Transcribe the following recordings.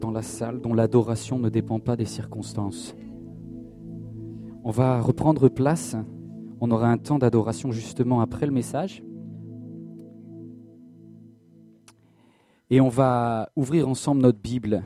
dans la salle dont l'adoration ne dépend pas des circonstances. On va reprendre place. On aura un temps d'adoration justement après le message. Et on va ouvrir ensemble notre Bible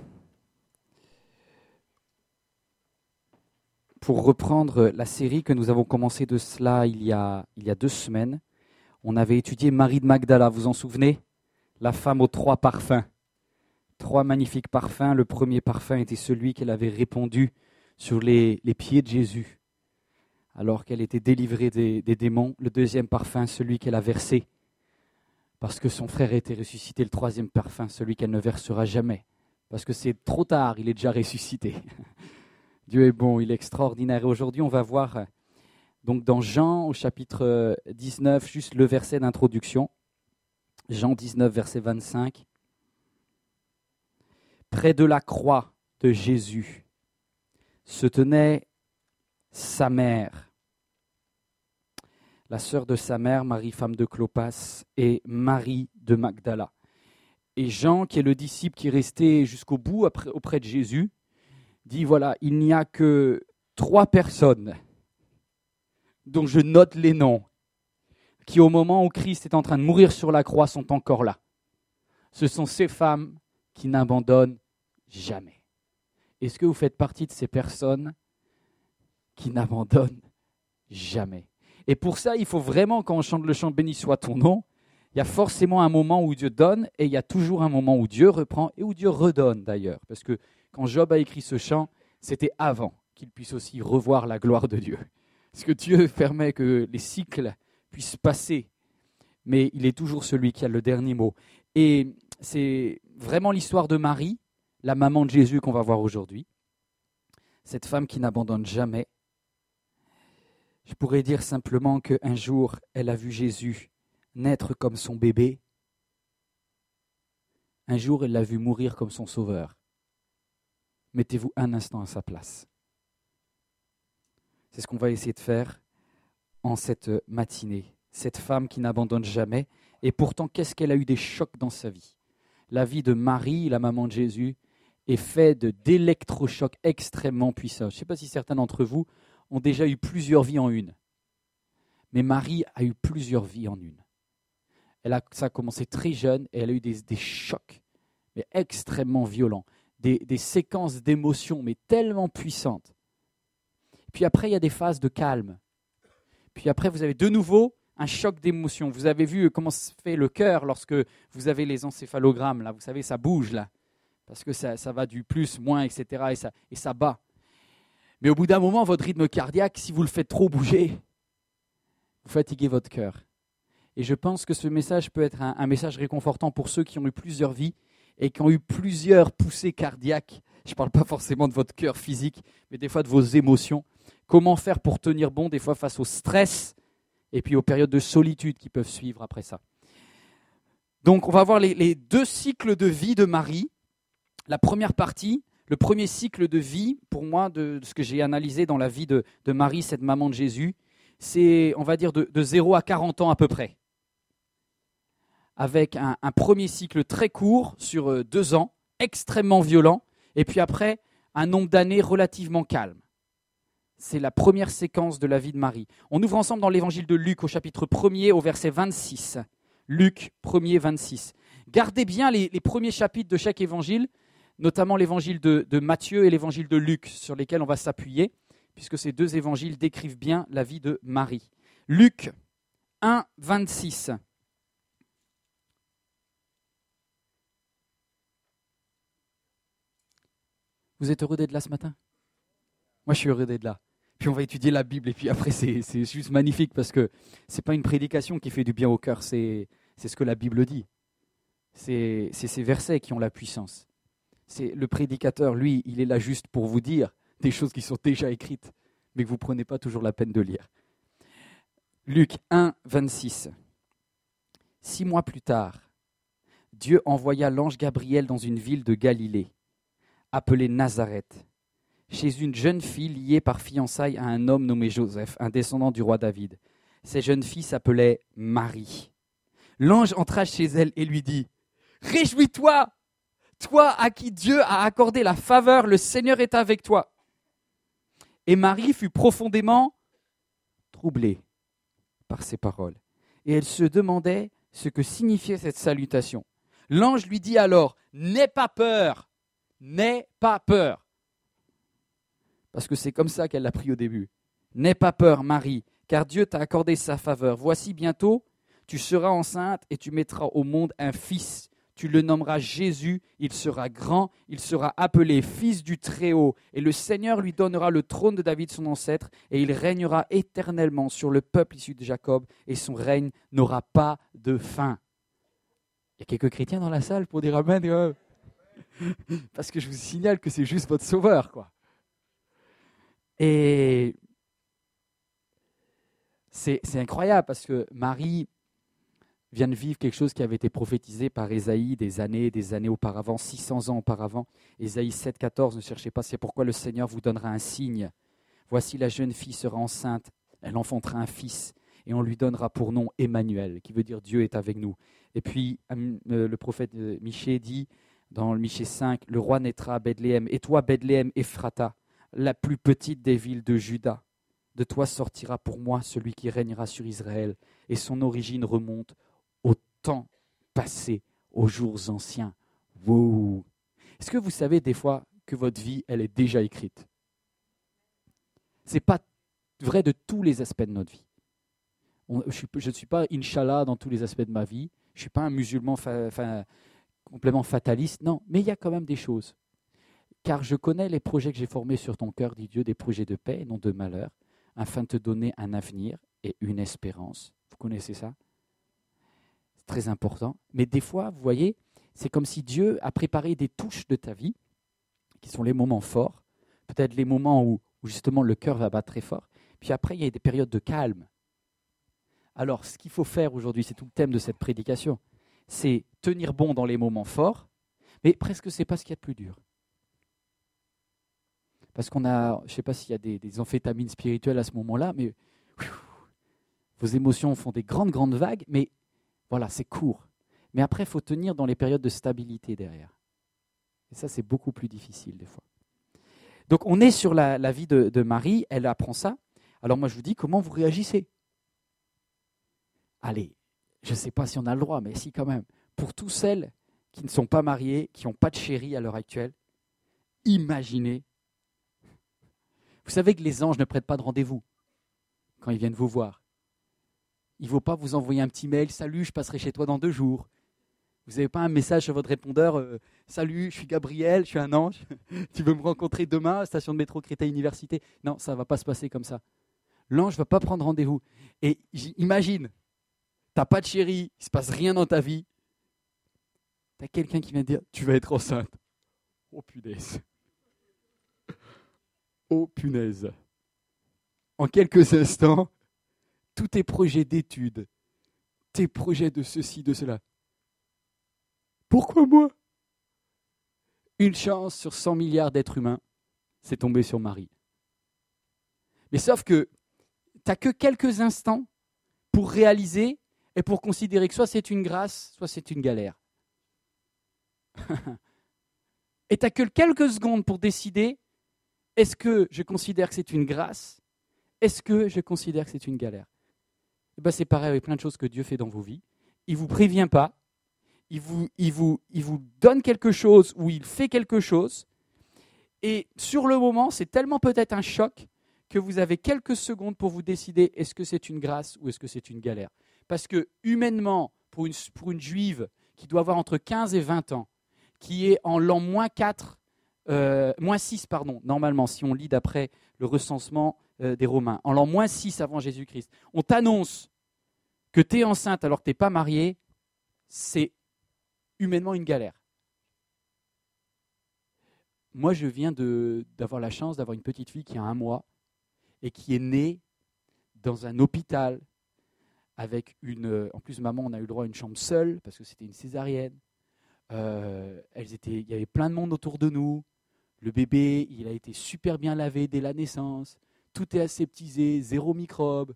pour reprendre la série que nous avons commencé de cela il y a 2 semaines. On avait étudié Marie de Magdala, vous en souvenez ? La femme aux 3 parfums. 3 magnifiques parfums. Le premier parfum était celui qu'elle avait répandu sur les pieds de Jésus, alors qu'elle était délivrée des démons. Le deuxième parfum, celui qu'elle a versé, parce que son frère était ressuscité. Le troisième parfum, celui qu'elle ne versera jamais, parce que c'est trop tard, il est déjà ressuscité. Dieu est bon, il est extraordinaire. Et aujourd'hui, on va voir donc dans Jean au chapitre 19, juste le verset d'introduction. Jean 19, verset 25. Près de la croix de Jésus se tenait sa mère, la sœur de sa mère, Marie, femme de Clopas, et Marie de Magdala. Et Jean, qui est le disciple qui est resté jusqu'au bout auprès de Jésus, dit voilà, il n'y a que 3 personnes dont je note les noms, qui au moment où Christ est en train de mourir sur la croix sont encore là. Ce sont ces femmes qui n'abandonnent jamais. Est-ce que vous faites partie de ces personnes qui n'abandonnent jamais? Et pour ça, il faut vraiment, quand on chante le chant « Béni soit ton nom », il y a forcément un moment où Dieu donne et il y a toujours un moment où Dieu reprend et où Dieu redonne d'ailleurs. Parce que quand Job a écrit ce chant, c'était avant qu'il puisse aussi revoir la gloire de Dieu. Parce que Dieu permet que les cycles puissent passer, mais il est toujours celui qui a le dernier mot. Et c'est vraiment l'histoire de Marie, la maman de Jésus qu'on va voir aujourd'hui. Cette femme qui n'abandonne jamais. Je pourrais dire simplement qu'un jour, elle a vu Jésus naître comme son bébé. Un jour, elle l'a vu mourir comme son sauveur. Mettez-vous un instant à sa place. C'est ce qu'on va essayer de faire en cette matinée. Cette femme qui n'abandonne jamais. Et pourtant, qu'est-ce qu'elle a eu des chocs dans sa vie ? La vie de Marie, la maman de Jésus, est faite d'électrochocs extrêmement puissants. Je ne sais pas si certains d'entre vous ont déjà eu plusieurs vies en une. Mais Marie a eu plusieurs vies en une. Ça a commencé très jeune et elle a eu des chocs, mais extrêmement violents. Des séquences d'émotions, mais tellement puissantes. Puis après, il y a des phases de calme. Puis après, vous avez de nouveau un choc d'émotions. Vous avez vu comment se fait le cœur lorsque vous avez les encéphalogrammes. Là, vous savez, ça bouge là. Parce que ça va du plus, moins, etc. Et ça bat. Mais au bout d'un moment, votre rythme cardiaque, si vous le faites trop bouger, vous fatiguez votre cœur. Et je pense que ce message peut être un message réconfortant pour ceux qui ont eu plusieurs vies et qui ont eu plusieurs poussées cardiaques. Je ne parle pas forcément de votre cœur physique, mais des fois de vos émotions. Comment faire pour tenir bon des fois face au stress et puis aux périodes de solitude qui peuvent suivre après ça. Donc on va voir les 2 cycles de vie de Marie. La première partie, le premier cycle de vie, pour moi, de ce que j'ai analysé dans la vie de Marie, cette maman de Jésus, c'est, on va dire, de 0 à 40 ans à peu près. Avec un premier cycle très court, sur 2 ans, extrêmement violent, et puis après, un nombre d'années relativement calme. C'est la première séquence de la vie de Marie. On ouvre ensemble dans l'évangile de Luc, au chapitre 1er, au verset 26. Luc 1er, 26. Gardez bien les premiers chapitres de chaque évangile, notamment l'évangile de Matthieu et l'évangile de Luc, sur lesquels on va s'appuyer, puisque ces 2 évangiles décrivent bien la vie de Marie. Luc 1, 26. Vous êtes heureux d'être là ce matin ? Moi, je suis heureux d'être là. Puis on va étudier la Bible, et puis après, c'est juste magnifique, parce que ce n'est pas une prédication qui fait du bien au cœur, c'est ce que la Bible dit. C'est ces versets qui ont la puissance. C'est le prédicateur, lui, il est là juste pour vous dire des choses qui sont déjà écrites, mais que vous ne prenez pas toujours la peine de lire. Luc 1, 26. 6 mois plus tard, Dieu envoya l'ange Gabriel dans une ville de Galilée, appelée Nazareth, chez une jeune fille liée par fiançailles à un homme nommé Joseph, un descendant du roi David. Cette jeune fille s'appelait Marie. L'ange entra chez elle et lui dit « Réjouis-toi, Toi à qui Dieu a accordé la faveur, le Seigneur est avec toi. Et Marie fut profondément troublée par ces paroles. Et elle se demandait ce que signifiait cette salutation. L'ange lui dit alors, n'aie pas peur, n'aie pas peur. Parce que c'est comme ça qu'elle l'a pris au début. N'aie pas peur, Marie, car Dieu t'a accordé sa faveur. Voici bientôt, tu seras enceinte et tu mettras au monde un fils. Tu le nommeras Jésus, il sera grand, il sera appelé Fils du Très-Haut. Et le Seigneur lui donnera le trône de David, son ancêtre, et il régnera éternellement sur le peuple issu de Jacob, et son règne n'aura pas de fin. Il y a quelques chrétiens dans la salle pour dire Amen. Parce que je vous signale que c'est juste votre sauveur, quoi. Et c'est incroyable parce que Marie vient de vivre quelque chose qui avait été prophétisé par Ésaïe des années auparavant, 600 ans auparavant. Ésaïe 7,14, ne cherchez pas, c'est pourquoi le Seigneur vous donnera un signe. Voici la jeune fille sera enceinte, elle enfantera un fils et on lui donnera pour nom Emmanuel, qui veut dire Dieu est avec nous. Et puis le prophète Michée dit dans le Michée 5, le roi naîtra à Bethléem, et toi Bethléem Ephrata, la plus petite des villes de Juda. De toi sortira pour moi celui qui régnera sur Israël, et son origine remonte au temps passé, aux jours anciens. Wow. Est-ce que vous savez des fois que votre vie, elle est déjà écrite? Ce n'est pas vrai de tous les aspects de notre vie. Je ne suis pas Inch'Allah dans tous les aspects de ma vie. Je ne suis pas un musulman complètement fataliste. Non, mais il y a quand même des choses. Car je connais les projets que j'ai formés sur ton cœur, dit Dieu, des projets de paix et non de malheur, afin de te donner un avenir et une espérance. Vous connaissez ça? C'est très important. Mais des fois, vous voyez, c'est comme si Dieu a préparé des touches de ta vie, qui sont les moments forts, peut-être les moments où justement le cœur va battre très fort. Puis après, il y a des périodes de calme. Alors, ce qu'il faut faire aujourd'hui, c'est tout le thème de cette prédication, c'est tenir bon dans les moments forts, mais presque c'est pas ce qu'il y a de plus dur. Parce qu'on a, je ne sais pas s'il y a des amphétamines spirituelles à ce moment-là, mais vos émotions font des grandes vagues, mais voilà, c'est court. Mais après, il faut tenir dans les périodes de stabilité derrière. Et ça, c'est beaucoup plus difficile des fois. Donc, on est sur la vie de Marie, elle apprend ça. Alors moi, je vous dis, comment vous réagissez? Allez, je ne sais pas si on a le droit, mais si quand même. Pour toutes celles qui ne sont pas mariées, qui n'ont pas de chéri à l'heure actuelle, imaginez. Vous savez que les anges ne prennent pas de rendez-vous quand ils viennent vous voir. Il ne faut pas vous envoyer un petit mail, « Salut, je passerai chez toi dans 2 jours ». Vous n'avez pas un message sur votre répondeur, « Salut, je suis Gabriel, je suis un ange, tu veux me rencontrer demain à station de métro Créteil Université ». Non, ça ne va pas se passer comme ça. L'ange ne va pas prendre rendez-vous. Et imagine, tu n'as pas de chéri, il ne se passe rien dans ta vie. Tu as quelqu'un qui vient te dire, tu vas être enceinte. Oh punaise. Oh punaise. En quelques instants, tous tes projets d'études, tes projets de ceci, de cela. Pourquoi moi? Une chance sur 100 milliards d'êtres humains, c'est tombé sur Marie. Mais sauf que tu n'as que quelques instants pour réaliser et pour considérer que soit c'est une grâce, soit c'est une galère. Et tu n'as que quelques secondes pour décider, est-ce que je considère que c'est une grâce? Est-ce que je considère que c'est une galère? Et ben c'est pareil avec plein de choses que Dieu fait dans vos vies. Il ne vous prévient pas, il vous donne quelque chose ou il fait quelque chose. Et sur le moment, c'est tellement peut-être un choc que vous avez quelques secondes pour vous décider est-ce que c'est une grâce ou est-ce que c'est une galère. Parce que humainement, pour une juive qui doit avoir entre 15 et 20 ans, qui est en l'an -6, normalement, si on lit d'après le recensement des Romains, en l'an -6 avant Jésus-Christ, on t'annonce que tu es enceinte alors que tu n'es pas mariée, c'est humainement une galère. Moi, je viens d'avoir la chance d'avoir une petite fille qui a 1 mois et qui est née dans un hôpital avec en plus, maman, on a eu le droit à une chambre seule parce que c'était une césarienne. Il y avait plein de monde autour de nous. Le bébé, il a été super bien lavé dès la naissance. Tout est aseptisé, 0 microbe.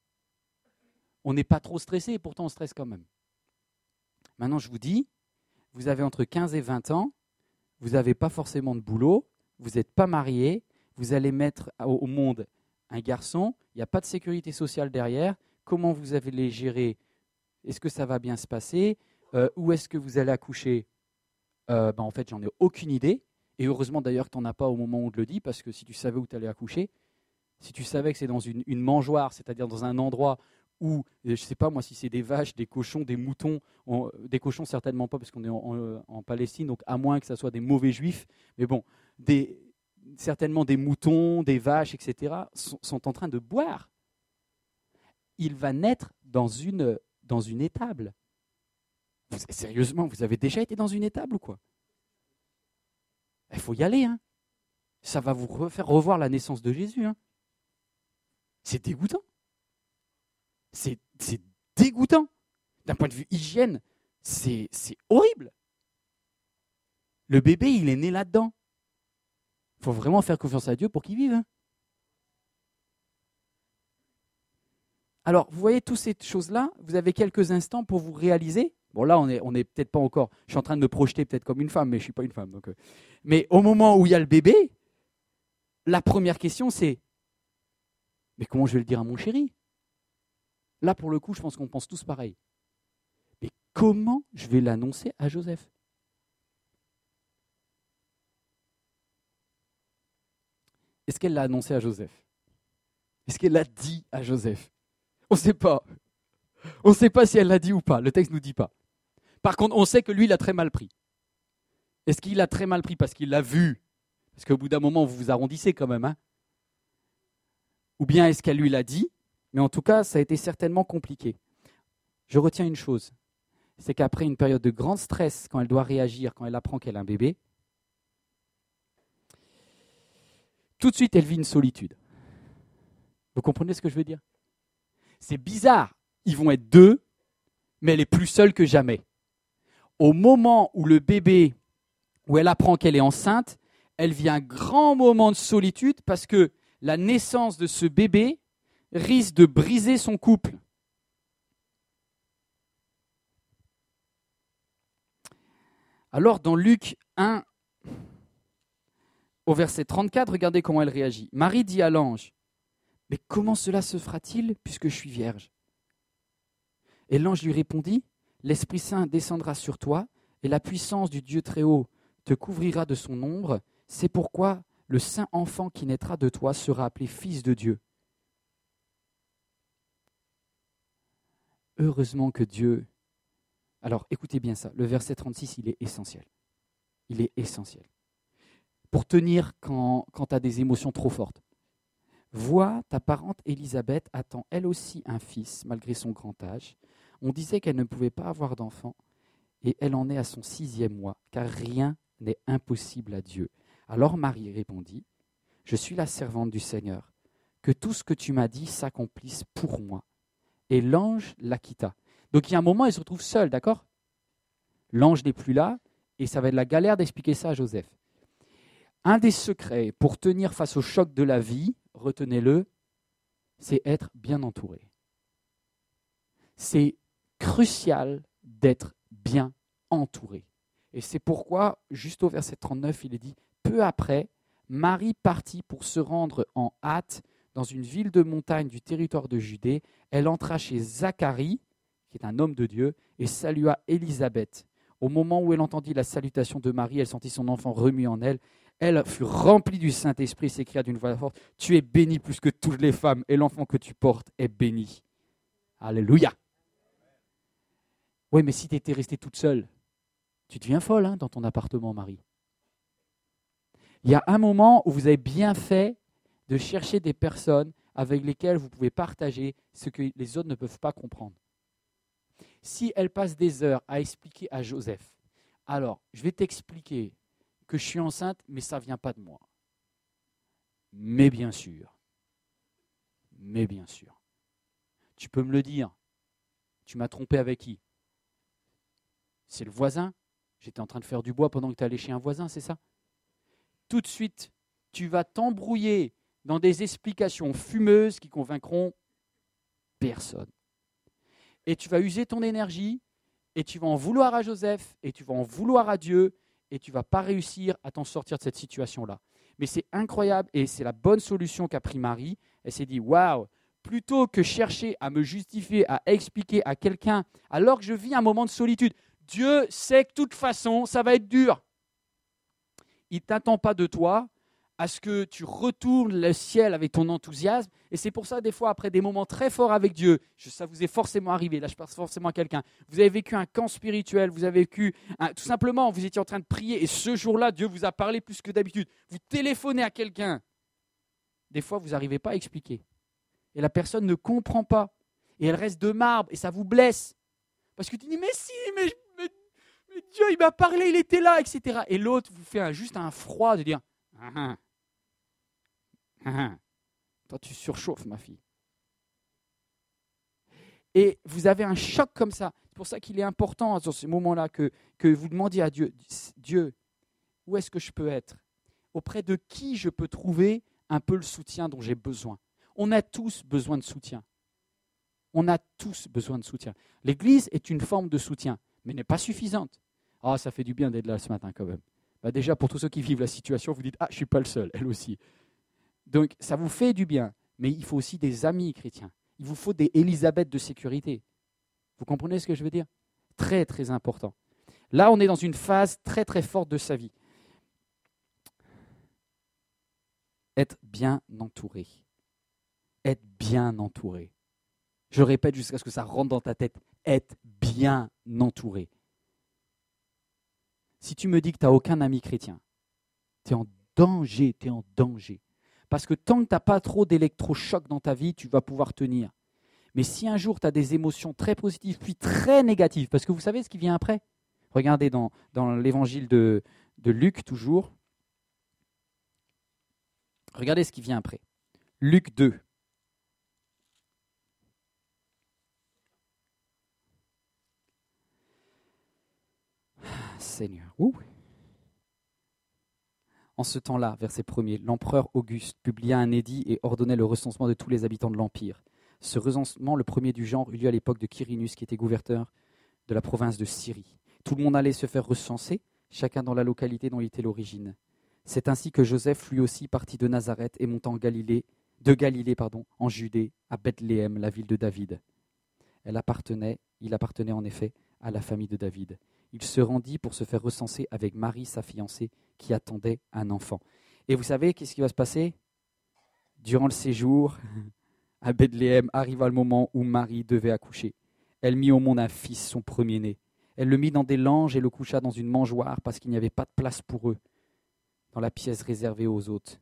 On n'est pas trop stressé, pourtant on stresse quand même. Maintenant, je vous dis, vous avez entre 15 et 20 ans, vous n'avez pas forcément de boulot, vous n'êtes pas marié, vous allez mettre au monde un garçon, il n'y a pas de sécurité sociale derrière, comment vous allez gérer? Est-ce que ça va bien se passer? Où est-ce que vous allez accoucher? En fait, j'en ai aucune idée. Et heureusement d'ailleurs que tu n'en as pas au moment où on te le dit, parce que si tu savais où tu allais accoucher, si tu savais que c'est dans une mangeoire, c'est-à-dire dans un endroit où, je ne sais pas moi, si c'est des vaches, des cochons, des moutons, des cochons certainement pas parce qu'on est en Palestine, donc à moins que ce soit des mauvais juifs, mais bon, certainement des moutons, des vaches, etc., sont en train de boire. Il va naître dans une étable. Sérieusement, vous avez déjà été dans une étable ou quoi? Il faut y aller, hein. Ça va vous faire revoir la naissance de Jésus, hein. C'est dégoûtant. C'est dégoûtant. D'un point de vue hygiène, c'est horrible. Le bébé, il est né là-dedans. Il faut vraiment faire confiance à Dieu pour qu'il vive, hein. Alors, vous voyez toutes ces choses-là, vous avez quelques instants pour vous réaliser. Bon, là, on est peut-être pas encore. Je suis en train de me projeter peut-être comme une femme, mais je ne suis pas une femme. Donc, mais au moment où il y a le bébé, la première question, c'est mais comment je vais le dire à mon chéri? Là, pour le coup, je pense qu'on pense tous pareil. Mais comment je vais l'annoncer à Joseph? Est-ce qu'elle l'a annoncé à Joseph? Est-ce qu'elle l'a dit à Joseph? On ne sait pas. On ne sait pas si elle l'a dit ou pas. Le texte ne nous dit pas. Par contre, on sait que lui, il a très mal pris. Est-ce qu'il a très mal pris parce qu'il l'a vu? Parce qu'au bout d'un moment, vous vous arrondissez quand même, hein? Ou bien est-ce qu'elle lui l'a dit? Mais en tout cas, ça a été certainement compliqué. Je retiens une chose, c'est qu'après une période de grand stress, quand elle doit réagir, quand elle apprend qu'elle a un bébé, tout de suite, elle vit une solitude. Vous comprenez ce que je veux dire? C'est bizarre. Ils vont être deux, mais elle est plus seule que jamais. Au moment où le bébé, où elle apprend qu'elle est enceinte, elle vit un grand moment de solitude parce que la naissance de ce bébé risque de briser son couple. Alors, dans Luc 1, au verset 34, regardez comment elle réagit. Marie dit à l'ange, « Mais comment cela se fera-t-il puisque je suis vierge ?» Et l'ange lui répondit, « L'Esprit Saint descendra sur toi et la puissance du Dieu Très-Haut te couvrira de son ombre. C'est pourquoi le saint enfant qui naîtra de toi sera appelé Fils de Dieu. » Heureusement que Dieu... Alors, écoutez bien ça. Le verset 36, il est essentiel. Il est essentiel. Pour tenir quand tu as des émotions trop fortes. Vois, ta parente Élisabeth attend elle aussi un fils, malgré son grand âge. On disait qu'elle ne pouvait pas avoir d'enfant, et elle en est à son 6e mois, car rien n'est impossible à Dieu. Alors Marie répondit, « Je suis la servante du Seigneur, que tout ce que tu m'as dit s'accomplisse pour moi. » Et l'ange la quitta. Donc il y a un moment, elle se retrouve seule, d'accord? L'ange n'est plus là, et ça va être la galère d'expliquer ça à Joseph. Un des secrets pour tenir face au choc de la vie, retenez-le, c'est être bien entouré. C'est crucial d'être bien entouré. Et c'est pourquoi, juste au verset 39, il est dit, « Peu après, Marie partit pour se rendre en hâte dans une ville de montagne du territoire de Judée. Elle entra chez Zacharie, qui est un homme de Dieu, et salua Élisabeth. Au moment où elle entendit la salutation de Marie, elle sentit son enfant remuer en elle. Elle fut remplie du Saint-Esprit et s'écria d'une voix forte, « Tu es bénie plus que toutes les femmes, et l'enfant que tu portes est béni. » Alléluia. Oui, mais si tu étais restée toute seule, tu deviens folle dans ton appartement, Marie. Il y a un moment où vous avez bien fait de chercher des personnes avec lesquelles vous pouvez partager ce que les autres ne peuvent pas comprendre. Si elle passe des heures à expliquer à Joseph, alors je vais t'expliquer que je suis enceinte, mais ça ne vient pas de moi. Mais bien sûr, tu peux me le dire, tu m'as trompé avec qui? C'est le voisin? J'étais en train de faire du bois pendant que tu allais chez un voisin, c'est ça? Tout de suite, tu vas t'embrouiller dans des explications fumeuses qui convaincront personne. Et tu vas user ton énergie et tu vas en vouloir à Joseph, et tu vas en vouloir à Dieu, et tu ne vas pas réussir à t'en sortir de cette situation-là. Mais c'est incroyable, et c'est la bonne solution qu'a pris Marie. Elle s'est dit, waouh, plutôt que chercher à me justifier, à expliquer à quelqu'un, alors que je vis un moment de solitude, Dieu sait que de toute façon, ça va être dur. Il ne t'attend pas de toi à ce que tu retournes le ciel avec ton enthousiasme. Et c'est pour ça, des fois, après des moments très forts avec Dieu, ça vous est forcément arrivé, là je pense forcément à quelqu'un, vous avez vécu un camp spirituel, vous avez vécu, tout simplement, vous étiez en train de prier, et ce jour-là, Dieu vous a parlé plus que d'habitude. Vous téléphonez à quelqu'un. Des fois, vous n'arrivez pas à expliquer. Et la personne ne comprend pas. Et elle reste de marbre, et ça vous blesse. Parce que tu dis, mais si, mais Dieu, il m'a parlé, il était là, etc. Et l'autre vous fait juste un froid de dire, toi tu surchauffes, ma fille. Et vous avez un choc comme ça. C'est pour ça qu'il est important, dans ces moments-là, que vous demandiez à Dieu, Dieu, où est-ce que je peux être? Auprès de qui je peux trouver un peu le soutien dont j'ai besoin? On a tous besoin de soutien. On a tous besoin de soutien. L'Église est une forme de soutien, mais n'est pas suffisante. Ah, ça fait du bien d'être là ce matin quand même. Déjà, pour tous ceux qui vivent la situation, vous dites, je ne suis pas le seul, elle aussi. Donc, ça vous fait du bien, mais il faut aussi des amis chrétiens. Il vous faut des Élisabeth de sécurité. Vous comprenez ce que je veux dire? Très, très important. Là, on est dans une phase très, très forte de sa vie. Être bien entouré. Être bien entouré. Je le répète jusqu'à ce que ça rentre dans ta tête. Être bien entouré. Si tu me dis que tu n'as aucun ami chrétien, tu es en danger, tu es en danger. Parce que tant que tu n'as pas trop d'électrochocs dans ta vie, tu vas pouvoir tenir. Mais si un jour tu as des émotions très positives, puis très négatives, parce que vous savez ce qui vient après? Regardez dans l'évangile de Luc toujours. Regardez ce qui vient après. Luc 2. Seigneur. Ouh. En ce temps-là, verset 1er, l'empereur Auguste publia un édit et ordonnait le recensement de tous les habitants de l'Empire. Ce recensement, le premier du genre, eut lieu à l'époque de Quirinus, qui était gouverneur de la province de Syrie. Tout le monde allait se faire recenser, chacun dans la localité dont il était l'origine. C'est ainsi que Joseph, lui aussi, partit de Nazareth et monta en Galilée, en Judée, à Bethléem, la ville de David. Il appartenait en effet à la famille de David. Il se rendit pour se faire recenser avec Marie, sa fiancée, qui attendait un enfant. Et vous savez, qu'est-ce qui va se passer? Durant le séjour à Bethléem, arriva le moment où Marie devait accoucher. Elle mit au monde un fils, son premier-né. Elle le mit dans des langes et le coucha dans une mangeoire parce qu'il n'y avait pas de place pour eux dans la pièce réservée aux hôtes.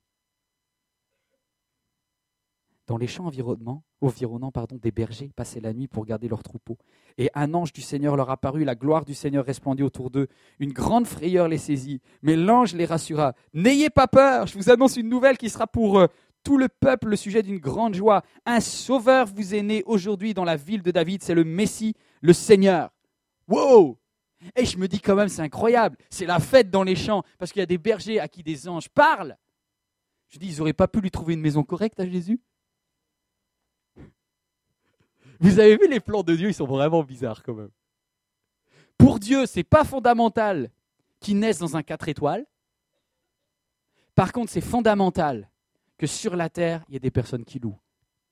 Dans les champs environnants, des bergers passaient la nuit pour garder leurs troupeaux. Et un ange du Seigneur leur apparut, la gloire du Seigneur resplendit autour d'eux. Une grande frayeur les saisit. Mais l'ange les rassura. « N'ayez pas peur, je vous annonce une nouvelle qui sera pour tout le peuple le sujet d'une grande joie. Un sauveur vous est né aujourd'hui dans la ville de David, c'est le Messie, le Seigneur. » Wow! Et je me dis quand même, c'est incroyable. C'est la fête dans les champs, parce qu'il y a des bergers à qui des anges parlent. Je dis, ils n'auraient pas pu lui trouver une maison correcte à Jésus? Vous avez vu les plans de Dieu, ils sont vraiment bizarres quand même. Pour Dieu, ce n'est pas fondamental qu'il naisse dans un 4 étoiles. Par contre, c'est fondamental que sur la terre, il y ait des personnes qui louent.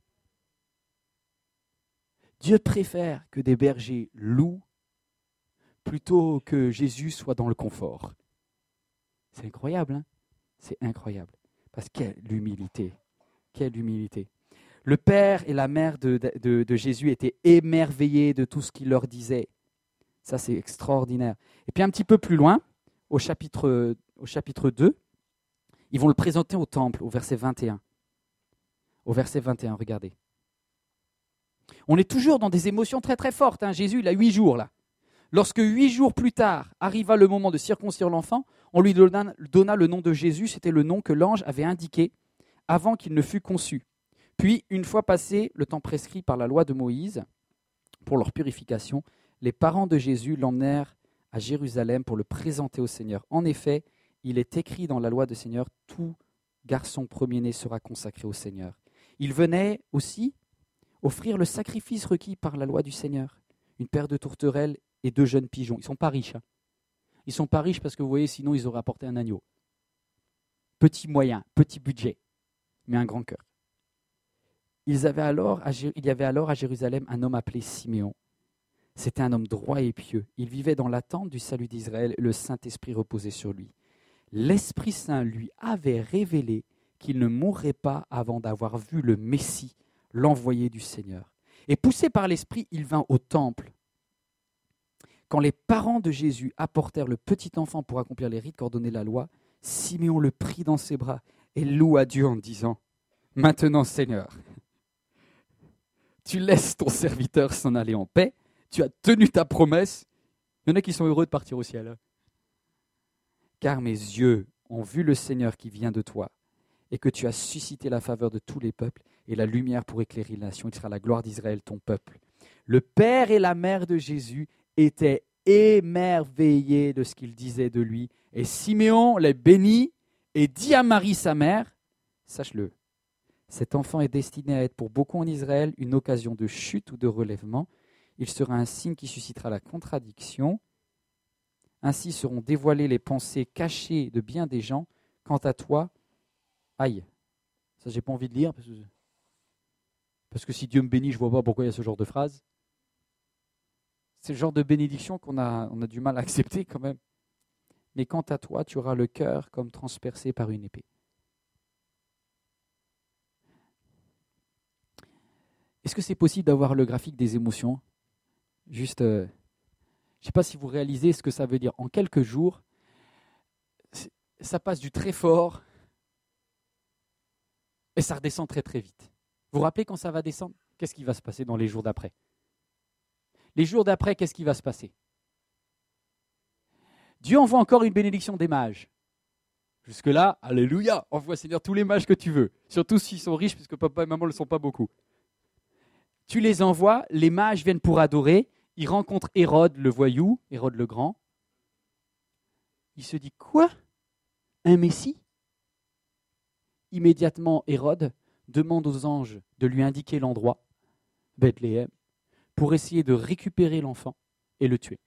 Dieu préfère que des bergers louent plutôt que Jésus soit dans le confort. C'est incroyable, hein? C'est incroyable. Parce quelle humilité. Quelle humilité. Le père et la mère de Jésus étaient émerveillés de tout ce qu'il leur disait. Ça, c'est extraordinaire. Et puis un petit peu plus loin, au chapitre 2, ils vont le présenter au temple, au verset 21. Au verset 21, regardez. On est toujours dans des émotions très très fortes. Hein. Jésus, il a 8 jours là. Lorsque 8 jours plus tard arriva le moment de circoncire l'enfant, on lui donna le nom de Jésus. C'était le nom que l'ange avait indiqué avant qu'il ne fût conçu. Puis, une fois passé le temps prescrit par la loi de Moïse pour leur purification, les parents de Jésus l'emmenèrent à Jérusalem pour le présenter au Seigneur. En effet, il est écrit dans la loi du Seigneur, tout garçon premier-né sera consacré au Seigneur. Il venait aussi offrir le sacrifice requis par la loi du Seigneur, une paire de tourterelles et 2 jeunes pigeons. Ils ne sont pas riches. Hein. Ils ne sont pas riches parce que vous voyez, sinon ils auraient apporté un agneau. Petit moyen, petit budget, mais un grand cœur. Il y avait alors à Jérusalem un homme appelé Siméon. C'était un homme droit et pieux. Il vivait dans l'attente du salut d'Israël. Le Saint-Esprit reposait sur lui. L'Esprit Saint lui avait révélé qu'il ne mourrait pas avant d'avoir vu le Messie, l'envoyé du Seigneur. Et poussé par l'Esprit, il vint au temple. Quand les parents de Jésus apportèrent le petit enfant pour accomplir les rites qu'ordonnait la loi, Siméon le prit dans ses bras et loua Dieu en disant « Maintenant, Seigneur, tu laisses ton serviteur s'en aller en paix, tu as tenu ta promesse. » Il y en a qui sont heureux de partir au ciel. Car mes yeux ont vu le Seigneur qui vient de toi, et que tu as suscité la faveur de tous les peuples et la lumière pour éclairer les nations. Il sera la gloire d'Israël, ton peuple. Le père et la mère de Jésus étaient émerveillés de ce qu'il disait de lui. Et Siméon les bénit et dit à Marie, sa mère, sache-le, cet enfant est destiné à être pour beaucoup en Israël une occasion de chute ou de relèvement. Il sera un signe qui suscitera la contradiction. Ainsi seront dévoilées les pensées cachées de bien des gens. Quant à toi, aïe, ça j'ai pas envie de lire parce que si Dieu me bénit, je vois pas pourquoi il y a ce genre de phrase. C'est le genre de bénédiction on a du mal à accepter quand même. Mais quant à toi, tu auras le cœur comme transpercé par une épée. Est-ce que c'est possible d'avoir le graphique des émotions ? Juste, je ne sais pas si vous réalisez ce que ça veut dire. En quelques jours, ça passe du très fort et ça redescend très très vite. Vous vous rappelez quand ça va descendre ? Qu'est-ce qui va se passer dans les jours d'après ? Les jours d'après, qu'est-ce qui va se passer ? Dieu envoie encore une bénédiction des mages. Jusque-là, alléluia, envoie Seigneur tous les mages que tu veux. Surtout s'ils sont riches, puisque papa et maman ne le sont pas beaucoup. Tu les envoies, les mages viennent pour adorer. Ils rencontrent Hérode le voyou, Hérode le grand. Il se dit, quoi ? Un Messie ? Immédiatement, Hérode demande aux anges de lui indiquer l'endroit, Bethléem, pour essayer de récupérer l'enfant et le tuer.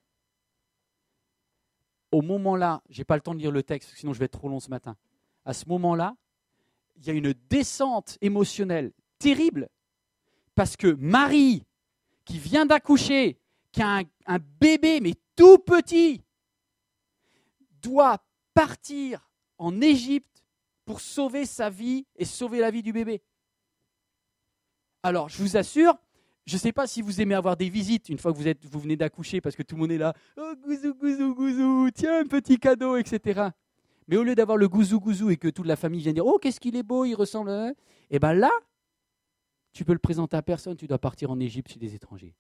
Au moment-là, je n'ai pas le temps de lire le texte, sinon je vais être trop long ce matin. À ce moment-là, il y a une descente émotionnelle terrible, parce que Marie, qui vient d'accoucher, qui a un bébé, mais tout petit, doit partir en Égypte pour sauver sa vie et sauver la vie du bébé. Alors, je vous assure, je ne sais pas si vous aimez avoir des visites une fois que vous venez d'accoucher parce que tout le monde est là. Oh, gouzou, gouzou, gouzou, tiens, un petit cadeau, etc. Mais au lieu d'avoir le gouzou, gouzou et que toute la famille vient dire oh, qu'est-ce qu'il est beau, il ressemble à... Et bien là, tu peux le présenter à personne, tu dois partir en Égypte chez des étrangers.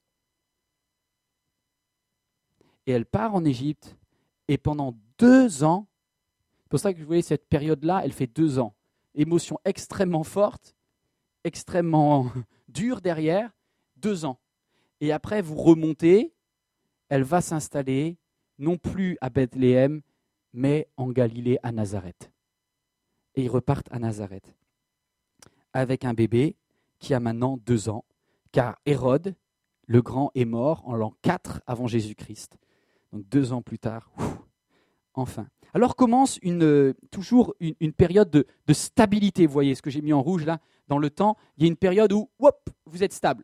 Et elle part en Égypte et pendant 2 ans, c'est pour ça que vous voyez cette période-là, elle fait 2 ans. Émotion extrêmement forte, extrêmement dure derrière, 2 ans. Et après, vous remontez, elle va s'installer, non plus à Bethléem, mais en Galilée, à Nazareth. Et ils repartent à Nazareth, avec un bébé qui a maintenant 2 ans, car Hérode, le grand, est mort en l'an 4 avant Jésus-Christ. Donc 2 ans plus tard, enfin. Alors commence toujours une période de stabilité. Vous voyez ce que j'ai mis en rouge là, dans le temps, il y a une période où vous êtes stable.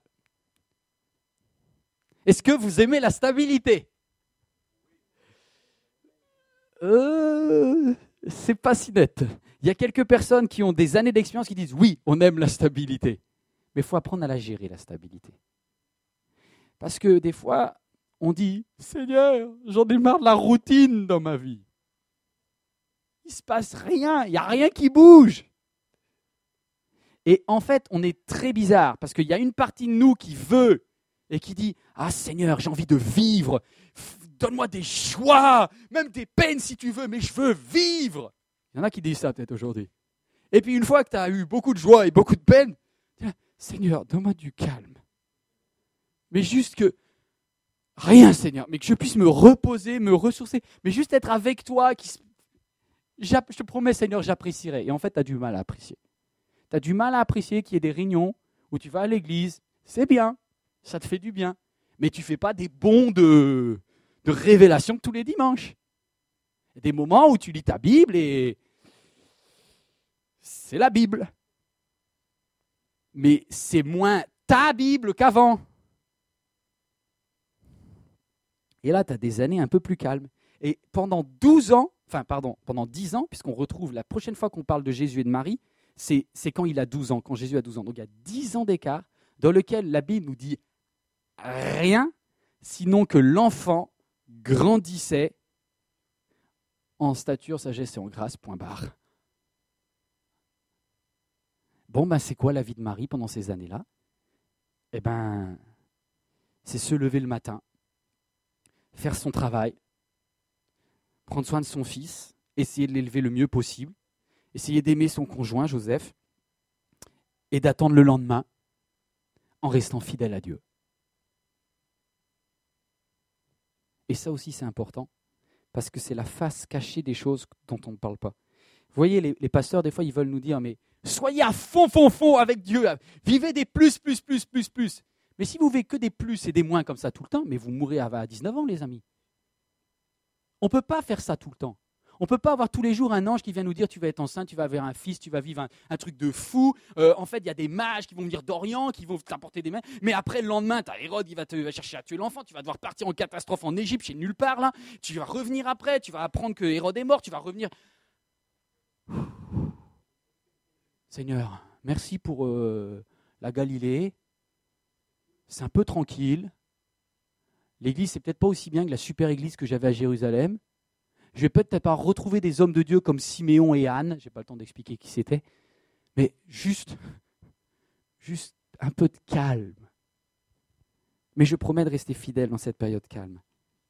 Est-ce que vous aimez la stabilité ? C'est pas si net. Il y a quelques personnes qui ont des années d'expérience qui disent oui, on aime la stabilité. Mais il faut apprendre à la gérer, la stabilité. Parce que des fois, on dit Seigneur, j'en ai marre de la routine dans ma vie. Il ne se passe rien, il n'y a rien qui bouge. Et en fait, on est très bizarre parce qu'il y a une partie de nous qui veut et qui dit « Ah Seigneur, j'ai envie de vivre, donne-moi des joies, même des peines si tu veux, mais je veux vivre !» Il y en a qui disent ça peut-être aujourd'hui. Et puis une fois que tu as eu beaucoup de joie et beaucoup de peine, Seigneur, donne-moi du calme. Mais juste que, rien Seigneur, mais que je puisse me reposer, me ressourcer, mais juste être avec toi, je te promets Seigneur, j'apprécierai. Et en fait, tu as du mal à apprécier. Tu as du mal à apprécier qu'il y ait des réunions où tu vas à l'église, c'est bien, ça te fait du bien. Mais tu ne fais pas des bonds de révélation tous les dimanches. Il y a des moments où tu lis ta Bible et c'est la Bible. Mais c'est moins ta Bible qu'avant. Et là, tu as des années un peu plus calmes. Et pendant 10 ans, puisqu'on retrouve la prochaine fois qu'on parle de Jésus et de Marie, c'est quand il a 12 ans, quand Jésus a 12 ans. Donc il y a 10 ans d'écart dans lequel la Bible nous dit rien, sinon que l'enfant grandissait en stature, sagesse et en grâce, point barre. Bon, c'est quoi la vie de Marie pendant ces années-là ? C'est se lever le matin, faire son travail, prendre soin de son fils, essayer de l'élever le mieux possible, essayer d'aimer son conjoint, Joseph, et d'attendre le lendemain en restant fidèle à Dieu. Et ça aussi, c'est important, parce que c'est la face cachée des choses dont on ne parle pas. Vous voyez, les pasteurs, des fois, ils veulent nous dire, mais soyez à fond avec Dieu, vivez des plus. Mais si vous vivez que des plus et des moins comme ça tout le temps, mais vous mourrez à 19 ans, les amis. On ne peut pas faire ça tout le temps. On ne peut pas avoir tous les jours un ange qui vient nous dire tu vas être enceinte, tu vas avoir un fils, tu vas vivre un truc de fou. En fait, il y a des mages qui vont venir d'Orient, qui vont t'apporter des mains. Mais après, le lendemain, tu as Hérode qui va chercher à tuer l'enfant. Tu vas devoir partir en catastrophe en Égypte, chez nulle part. Là. Tu vas revenir après, tu vas apprendre que Hérode est mort, tu vas revenir. Seigneur, merci pour la Galilée. C'est un peu tranquille. L'église, c'est peut-être pas aussi bien que la super église que j'avais à Jérusalem. Je vais peut-être pas retrouver des hommes de Dieu comme Siméon et Anne. Je n'ai pas le temps d'expliquer qui c'était. Mais juste un peu de calme. Mais je promets de rester fidèle dans cette période calme.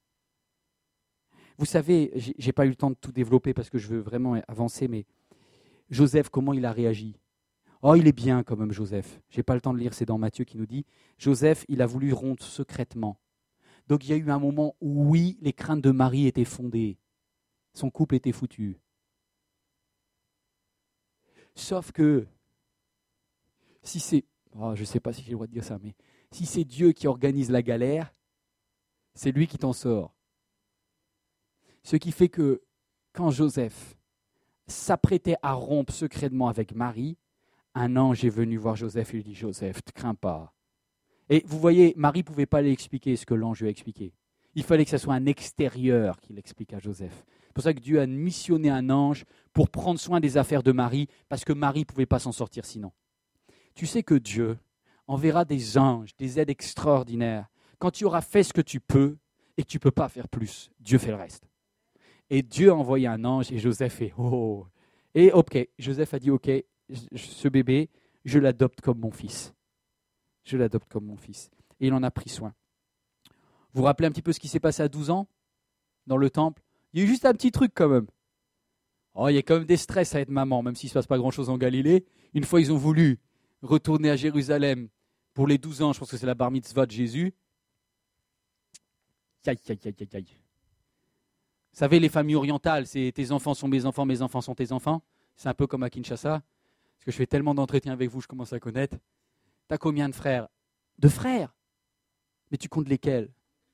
Vous savez, je n'ai pas eu le temps de tout développer parce que je veux vraiment avancer, mais Joseph, comment il a réagi ? Oh, il est bien quand même, Joseph. Je n'ai pas le temps de lire, c'est dans Matthieu qui nous dit, Joseph, il a voulu rompre secrètement. Donc il y a eu un moment où, oui, les craintes de Marie étaient fondées. Son couple était foutu. Sauf que, si c'est, je ne sais pas si j'ai le droit de dire ça, mais si c'est Dieu qui organise la galère, c'est lui qui t'en sort. Ce qui fait que quand Joseph s'apprêtait à rompre secrètement avec Marie, un ange est venu voir Joseph et lui dit « Joseph, ne crains pas ». Et vous voyez, Marie ne pouvait pas lui expliquer ce que l'ange lui a expliqué. Il fallait que ce soit un extérieur qui l'explique à Joseph. C'est pour ça que Dieu a missionné un ange pour prendre soin des affaires de Marie, parce que Marie ne pouvait pas s'en sortir sinon. Tu sais que Dieu enverra des anges, des aides extraordinaires. Quand tu auras fait ce que tu peux et que tu ne peux pas faire plus, Dieu fait le reste. Et Dieu a envoyé un ange et Joseph fait « Oh !» Et ok, Joseph a dit « Ok, ce bébé, je l'adopte comme mon fils. Je l'adopte comme mon fils. » Et il en a pris soin. Vous vous rappelez un petit peu ce qui s'est passé à 12 ans dans le temple ? Il y a eu juste un petit truc quand même. Oh, il y a quand même des stress à être maman, même s'il ne se passe pas grand-chose en Galilée. Une fois, ils ont voulu retourner à Jérusalem pour les 12 ans, je pense que c'est la bar mitzvah de Jésus. Aïe. Vous savez, les familles orientales, c'est tes enfants sont mes enfants sont tes enfants. C'est un peu comme à Kinshasa. Parce que je fais tellement d'entretiens avec vous, je commence à connaître. T'as combien de frères ? De frères ? Mais tu comptes lesquels ?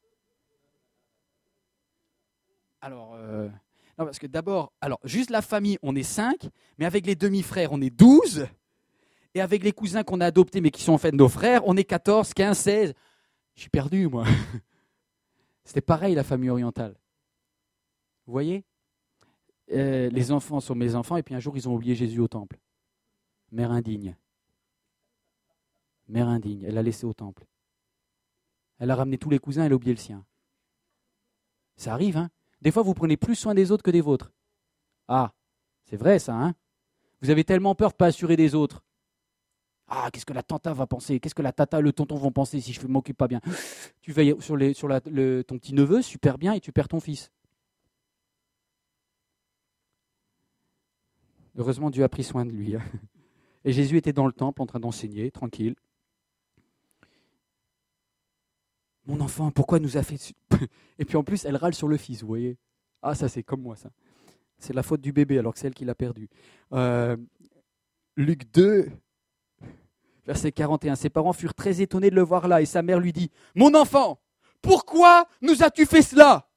Alors, non, parce que d'abord, juste la famille, on est 5, mais avec les demi-frères, on est 12. Et avec les cousins qu'on a adoptés, mais qui sont en fait nos frères, on est 14, 15, 16. Je suis perdu, moi. C'était pareil, la famille orientale. Vous voyez ? Les enfants sont mes enfants, et puis un jour, ils ont oublié Jésus au temple. Mère indigne, elle l'a laissé au temple. Elle a ramené tous les cousins, elle a oublié le sien. Ça arrive, hein ? Des fois, vous prenez plus soin des autres que des vôtres. Ah, c'est vrai ça, hein ? Vous avez tellement peur de ne pas assurer des autres. Ah, qu'est-ce que la tata va penser ? Qu'est-ce que la tata, le tonton vont penser si je ne m'occupe pas bien ? Tu veilles sur ton petit-neveu, super bien, et tu perds ton fils. Heureusement, Dieu a pris soin de lui. Et Jésus était dans le temple en train d'enseigner, tranquille. Mon enfant, pourquoi nous a fait... Et puis en plus, elle râle sur le fils, vous voyez. Ah, ça c'est comme moi, ça. C'est la faute du bébé, alors que c'est elle qui l'a perdu. Luc 2, verset 41. Ses parents furent très étonnés de le voir là, et sa mère lui dit « Mon enfant, pourquoi nous as-tu fait cela?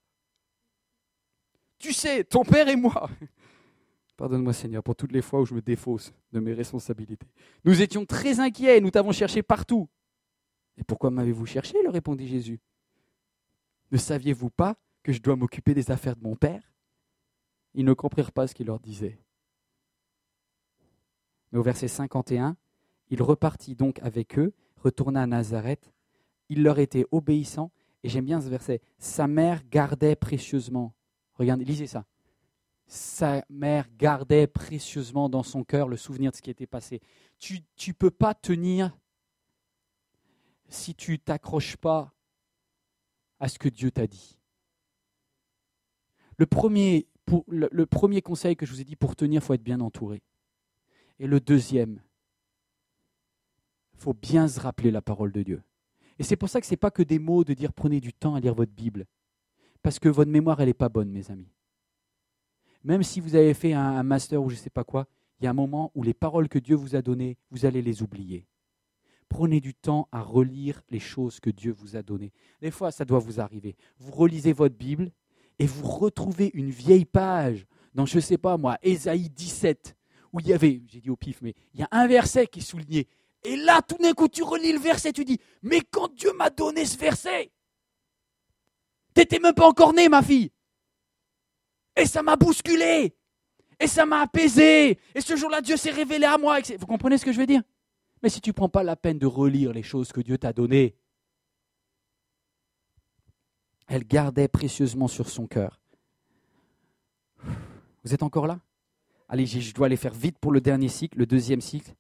Tu sais, ton père et moi, pardonne-moi Seigneur pour toutes les fois où je me défausse de mes responsabilités. Nous étions très inquiets, nous t'avons cherché partout. Et pourquoi m'avez-vous cherché, leur répondit Jésus. Ne saviez-vous pas que je dois m'occuper des affaires de mon père? Ils ne comprirent pas ce qu'il leur disait. Mais au verset 51, il repartit donc avec eux, retourna à Nazareth. Il leur était obéissant. Et j'aime bien ce verset. Sa mère gardait précieusement. Regardez, lisez ça. Sa mère gardait précieusement dans son cœur le souvenir de ce qui était passé. Tu ne peux pas tenir si tu ne t'accroches pas à ce que Dieu t'a dit. Le premier conseil que je vous ai dit pour tenir, il faut être bien entouré. Et le deuxième, il faut bien se rappeler la parole de Dieu. Et c'est pour ça que ce n'est pas que des mots de dire prenez du temps à lire votre Bible. Parce que votre mémoire, elle n'est pas bonne, mes amis. Même si vous avez fait un master ou je ne sais pas quoi, il y a un moment où les paroles que Dieu vous a données, vous allez les oublier. Prenez du temps à relire les choses que Dieu vous a données. Des fois, ça doit vous arriver. Vous relisez votre Bible et vous retrouvez une vieille page dans, je ne sais pas moi, Ésaïe 17, où il y avait, j'ai dit au pif, mais il y a un verset qui est souligné. Et là, tout d'un coup, tu relis le verset, tu dis, mais quand Dieu m'a donné ce verset, t'étais même pas encore née, ma fille. Et ça m'a bousculé. Et ça m'a apaisé. Et ce jour-là, Dieu s'est révélé à moi. Vous comprenez ce que je veux dire? Mais si tu ne prends pas la peine de relire les choses que Dieu t'a données, elle gardait précieusement sur son cœur. Vous êtes encore là? Allez, je dois aller faire vite pour le dernier cycle, le deuxième cycle.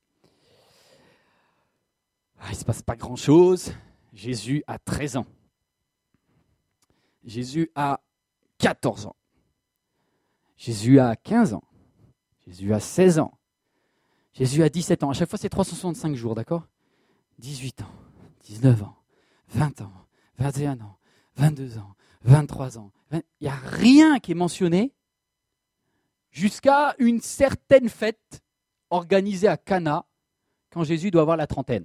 Il ne se passe pas grand-chose. Jésus a 13 ans. Jésus a 14 ans. Jésus a 15 ans. Jésus a 16 ans. Jésus a 17 ans. À chaque fois, c'est 365 jours, d'accord? 18 ans, 19 ans, 20 ans, 21 ans, 22 ans, 23 ans. Il n'y a rien qui est mentionné jusqu'à une certaine fête organisée à Cana quand Jésus doit avoir la trentaine.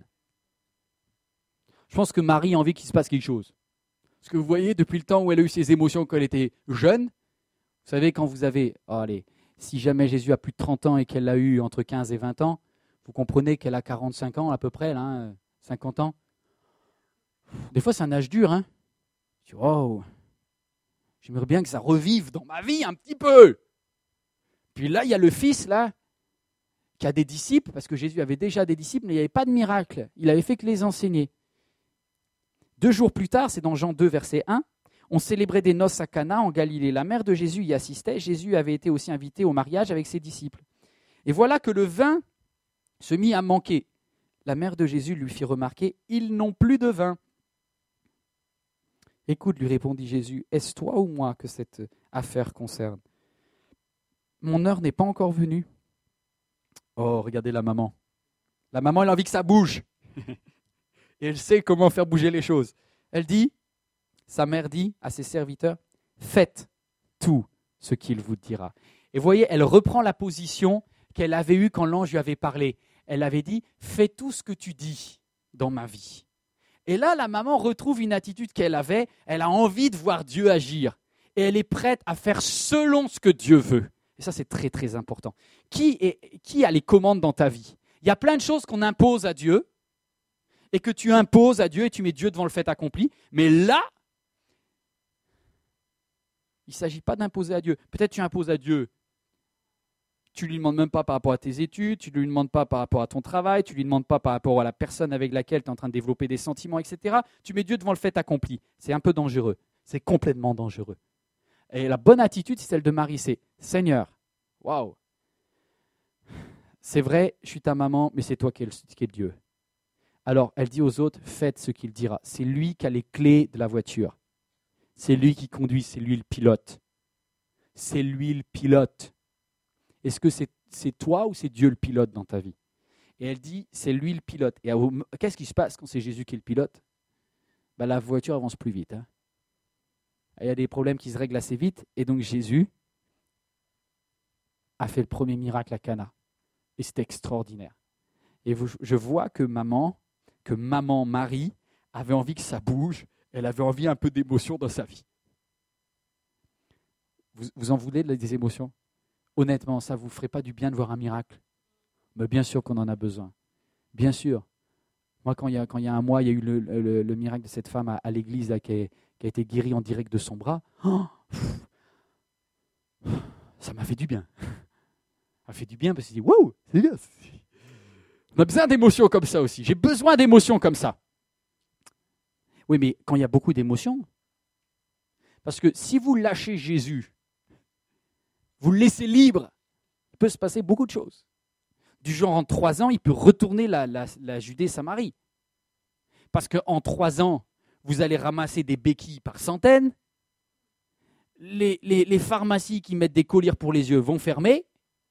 Je pense que Marie a envie qu'il se passe quelque chose. Parce que vous voyez, depuis le temps où elle a eu ses émotions quand elle était jeune, vous savez, quand vous avez, si jamais Jésus a plus de 30 ans et qu'elle l'a eu entre 15 et 20 ans, vous comprenez qu'elle a 45 ans à peu près, là, 50 ans. Des fois, c'est un âge dur. Hein. Je dis, wow, j'aimerais bien que ça revive dans ma vie un petit peu. Puis là, il y a le fils, là, qui a des disciples, parce que Jésus avait déjà des disciples, mais il n'y avait pas de miracle. Il avait fait que les enseigner. 2 jours plus tard, c'est dans Jean 2, verset 1, on célébrait des noces à Cana, en Galilée. La mère de Jésus y assistait. Jésus avait été aussi invité au mariage avec ses disciples. Et voilà que le vin se mit à manquer. La mère de Jésus lui fit remarquer, « Ils n'ont plus de vin. » « Écoute, lui répondit Jésus, est-ce toi ou moi que cette affaire concerne? Mon heure n'est pas encore venue. » Oh, regardez la maman. La maman, elle a envie que ça bouge. Et elle sait comment faire bouger les choses. Elle dit, sa mère dit à ses serviteurs, « Faites tout ce qu'il vous dira. » Et vous voyez, elle reprend la position qu'elle avait eue quand l'ange lui avait parlé. Elle avait dit, « Fais tout ce que tu dis dans ma vie. » Et là, la maman retrouve une attitude qu'elle avait. Elle a envie de voir Dieu agir. Et elle est prête à faire selon ce que Dieu veut. Et ça, c'est très, très important. Qui a les commandes dans ta vie? Il y a plein de choses qu'on impose à Dieu et que tu imposes à Dieu et tu mets Dieu devant le fait accompli. Mais là, il ne s'agit pas d'imposer à Dieu. Peut-être tu imposes à Dieu. Tu ne lui demandes même pas par rapport à tes études, tu ne lui demandes pas par rapport à ton travail, tu ne lui demandes pas par rapport à la personne avec laquelle tu es en train de développer des sentiments, etc. Tu mets Dieu devant le fait accompli. C'est un peu dangereux. C'est complètement dangereux. Et la bonne attitude, c'est celle de Marie, c'est « Seigneur, waouh, c'est vrai, je suis ta maman, mais c'est toi qui es Dieu. » Alors, elle dit aux autres, faites ce qu'il dira. C'est lui qui a les clés de la voiture. C'est lui qui conduit, c'est lui le pilote. C'est lui le pilote. Est-ce que c'est toi ou c'est Dieu le pilote dans ta vie? Et elle dit, c'est lui le pilote. Et qu'est-ce qui se passe quand c'est Jésus qui est le pilote? La voiture avance plus vite. Hein. Il y a des problèmes qui se règlent assez vite. Et donc Jésus a fait le premier miracle à Cana. Et c'était extraordinaire. Et je vois que maman Marie avait envie que ça bouge. Elle avait envie un peu d'émotion dans sa vie. Vous en voulez des émotions? Honnêtement, ça ne vous ferait pas du bien de voir un miracle? Mais bien sûr qu'on en a besoin. Bien sûr. Moi, quand il y a un mois, il y a eu le miracle de cette femme à l'église là, qui a été guérie en direct de son bras. Oh, ça m'a fait du bien. Ça m'a fait du bien parce que je dis, wow, c'est bien. On a besoin d'émotions comme ça aussi. J'ai besoin d'émotions comme ça. Oui, mais quand il y a beaucoup d'émotions, parce que si vous lâchez Jésus, vous le laissez libre, il peut se passer beaucoup de choses. Du genre, en 3 ans, il peut retourner la Judée-Samarie. Parce qu'en 3 ans, vous allez ramasser des béquilles par centaines. Les pharmacies qui mettent des collyres pour les yeux vont fermer.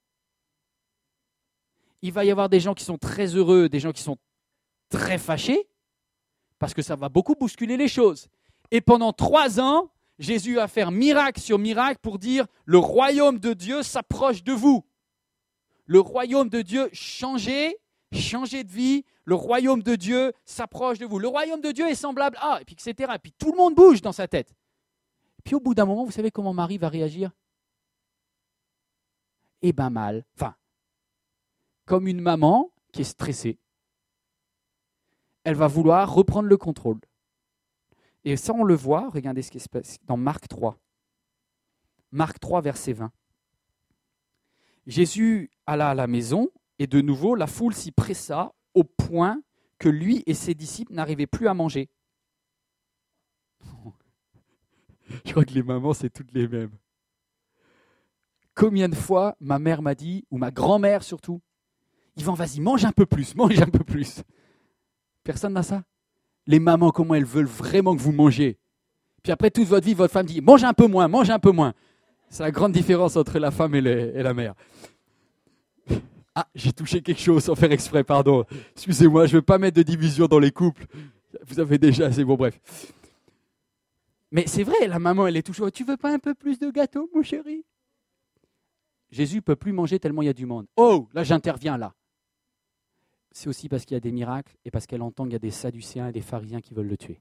Il va y avoir des gens qui sont très heureux, des gens qui sont très fâchés, parce que ça va beaucoup bousculer les choses. Et pendant 3 ans, Jésus va faire miracle sur miracle pour dire « Le royaume de Dieu s'approche de vous ». Le royaume de Dieu, changez de vie, le royaume de Dieu s'approche de vous. Le royaume de Dieu est semblable à, et puis etc. Et puis tout le monde bouge dans sa tête. Et puis au bout d'un moment, vous savez comment Marie va réagir? Eh bien mal. Enfin, comme une maman qui est stressée. Elle va vouloir reprendre le contrôle. Et ça, on le voit, regardez ce qui se passe dans Marc 3. Marc 3, verset 20. Jésus alla à la maison et de nouveau, la foule s'y pressa au point que lui et ses disciples n'arrivaient plus à manger. Je crois que les mamans, c'est toutes les mêmes. Combien de fois ma mère m'a dit, ou ma grand-mère surtout, Yvan, vas-y, mange un peu plus, mange un peu plus. Personne n'a ça? Les mamans, comment elles veulent vraiment que vous mangez. Puis après toute votre vie, votre femme dit, mange un peu moins, mange un peu moins. C'est la grande différence entre la femme et la mère. Ah, j'ai touché quelque chose sans faire exprès, pardon. Excusez-moi, je ne veux pas mettre de division dans les couples. Vous avez déjà, c'est bon, bref. Mais c'est vrai, la maman, elle est toujours, tu veux pas un peu plus de gâteau, mon chéri? Jésus ne peut plus manger tellement il y a du monde. Oh, là, j'interviens là. C'est aussi parce qu'il y a des miracles et parce qu'elle entend qu'il y a des Sadducéens et des pharisiens qui veulent le tuer.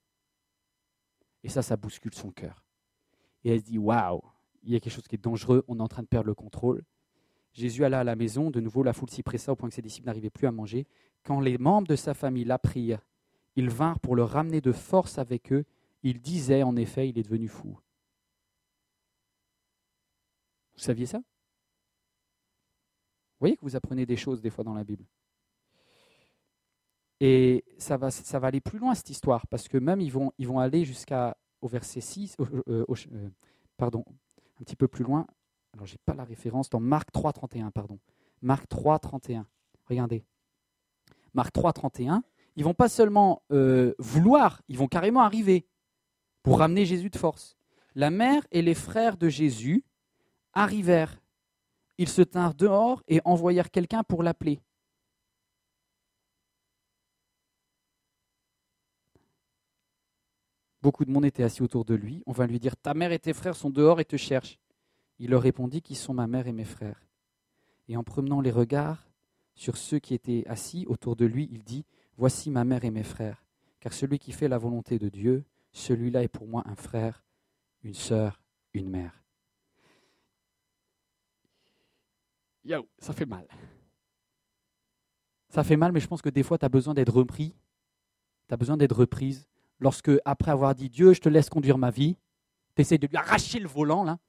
Et ça bouscule son cœur. Et elle se dit, waouh, il y a quelque chose qui est dangereux, on est en train de perdre le contrôle. Jésus alla à la maison, de nouveau la foule s'y pressa au point que ses disciples n'arrivaient plus à manger. Quand les membres de sa famille l'apprirent, ils vinrent pour le ramener de force avec eux. Ils disaient, en effet, il est devenu fou. Vous saviez ça? Vous voyez que vous apprenez des choses des fois dans la Bible. Et ça va aller plus loin cette histoire, parce que même ils vont aller jusqu'au verset 6, pardon, un petit peu plus loin. Alors, je n'ai pas la référence, dans Marc 3, 31, pardon. Marc 3, 31. Regardez. Marc 3, 31. Ils ne vont pas seulement vouloir, ils vont carrément arriver pour ramener Jésus de force. La mère et les frères de Jésus arrivèrent. Ils se tinrent dehors et envoyèrent quelqu'un pour l'appeler. Beaucoup de monde était assis autour de lui. On va lui dire, ta mère et tes frères sont dehors et te cherchent. Il leur répondit, qui sont ma mère et mes frères? Et en promenant les regards sur ceux qui étaient assis autour de lui, il dit, voici ma mère et mes frères. Car celui qui fait la volonté de Dieu, celui-là est pour moi un frère, une sœur, une mère. Yo, ça fait mal. Ça fait mal, mais je pense que des fois, tu as besoin d'être repris. Tu as besoin d'être reprise. Lorsque, après avoir dit, Dieu, je te laisse conduire ma vie, tu essaies de lui arracher le volant, là.